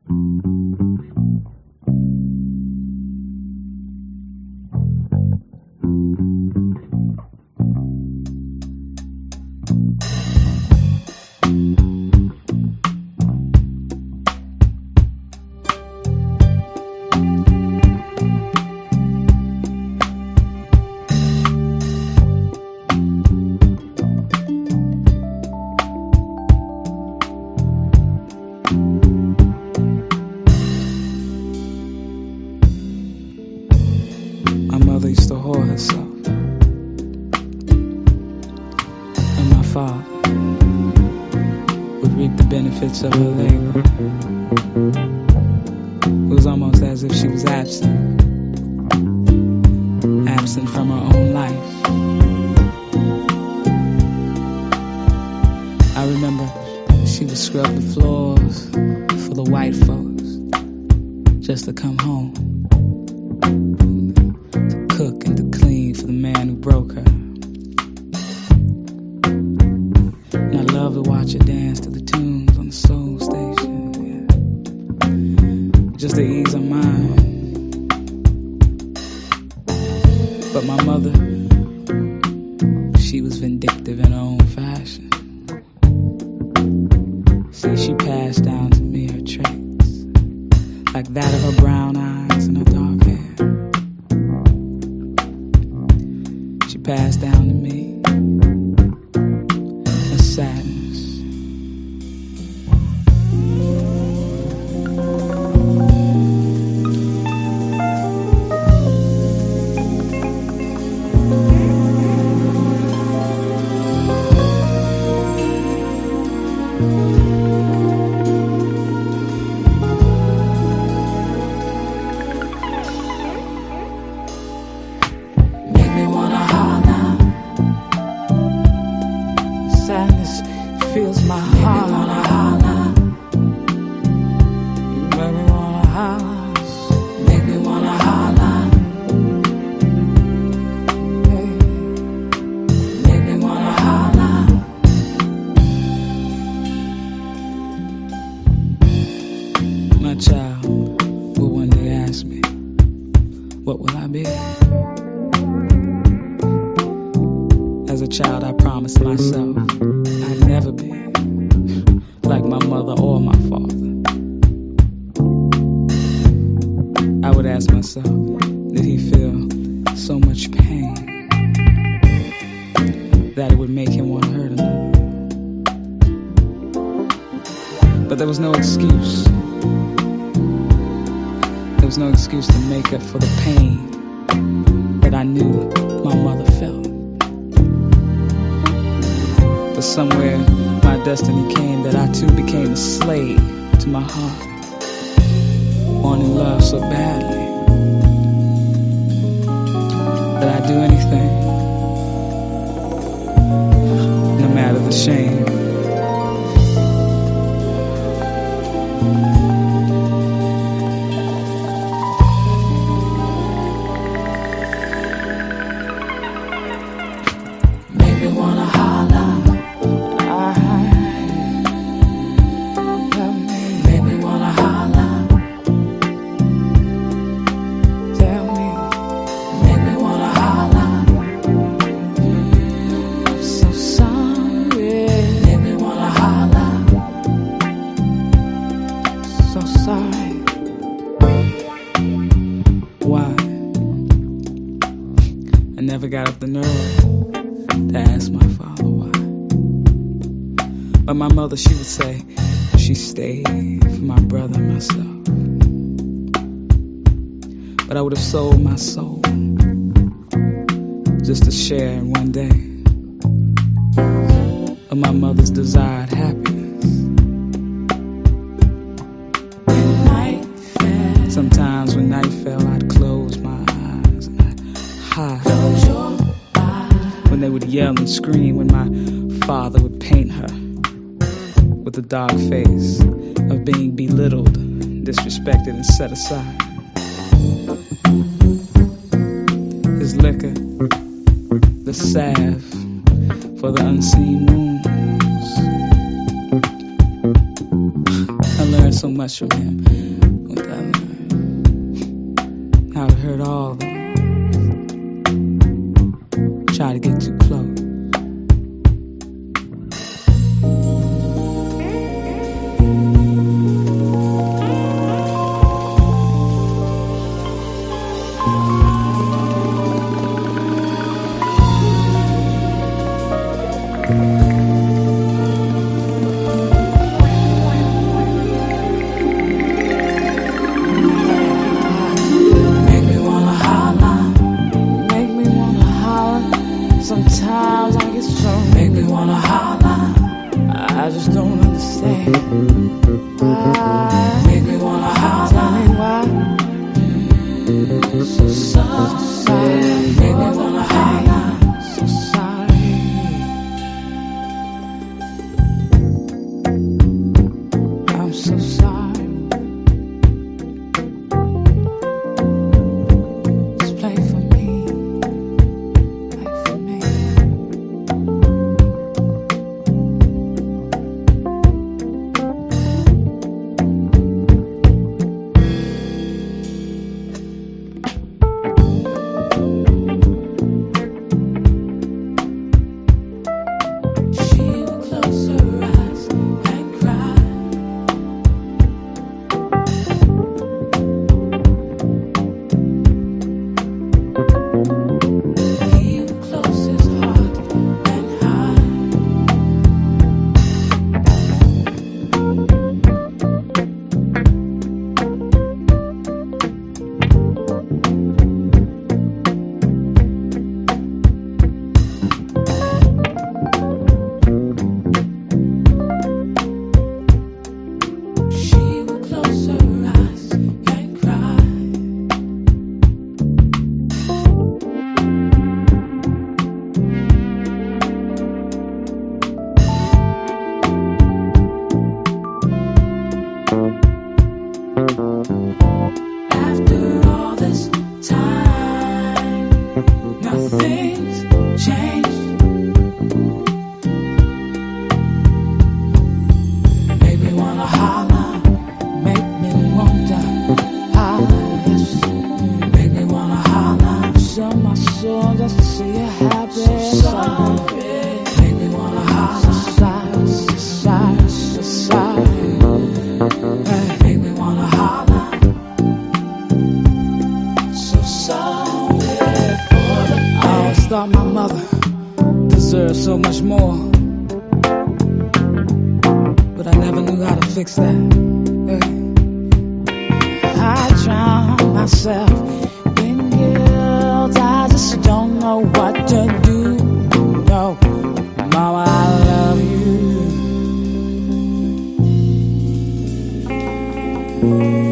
My mother used to whore herself, and my father would reap the benefits of her labor. It was almost as if she was absent from her own life. I remember she would scrub the floors for the white folks just to come home, to cook and to clean for the man who broke her. And I love to watch her dance to the tunes on the soul station, yeah, just to ease her mind. But my mother, she was vindictive in her own fashion. See, she passed down to me her traits, like that of her brown eyes and her dark hair. She passed down to me her sadness. Fills my heart. Make me wanna holler. You make me wanna holler. Make me wanna holler. Hey. Make me wanna holler. My child will one day ask me, what will I be? As a child, I promised myself I'd never be like my mother or my father. I would ask myself, did he feel so much pain that it would make him want to hurt another? But there was no excuse. There was no excuse to make up for the pain that I knew my mother felt. But somewhere my destiny came that I too became a slave to my heart, wanting love so badly that I'd do anything, no matter the shame. Make me wanna holler. Why? I never got up the nerve to ask my father why. But my mother, she would say she stayed for my brother and myself. But I would have sold my soul just to share in one day of my mother's desired happiness. Sometimes when night fell, I'd close my eyes and I'd hide. When they would yell and scream, when my father would paint her with the dark face of being belittled, disrespected, and set aside. His liquor, the salve for the unseen wounds. I learned so much from him. But I would hurt all of them. Try to get too close. Sometimes I get strong, make me wanna holler. I just don't understand why. Make me wanna holler. Tell me why. So sorry. Make me wanna holler. So sorry. I'm so sorry. Just play for me. Just to see you happy. So sorry. Make me wanna holler. So sorry, so sorry, so sorry. Hey. Make me wanna holler. So sorry for the pain. I always thought my mother deserved so much more, but I never knew how to fix that. Hey. I drown myself in guilt. I just don't know what to do. No, Mama, I love you.